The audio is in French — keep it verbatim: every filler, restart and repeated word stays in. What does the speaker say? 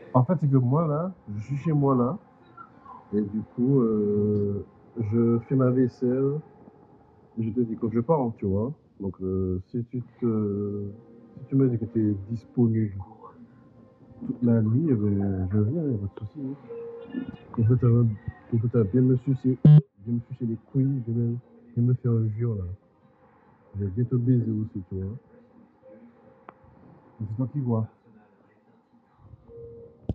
En fait, c'est que moi, là, je suis chez moi, là, et du coup, euh, je fais ma vaisselle, et je te dis que je pars, tu vois. Donc, euh, si tu te... Si tu me dis que tu es disponible toute la nuit, eh ben, je viens, il n'y a pas de souci. Hein. Comme ça, tu vas comme ça, tu vas bien me sucer, bien me sucer les couilles, bien me, bien me faire un jure, là. Je vais bien te baiser aussi, tu vois. C'est toi qui vois.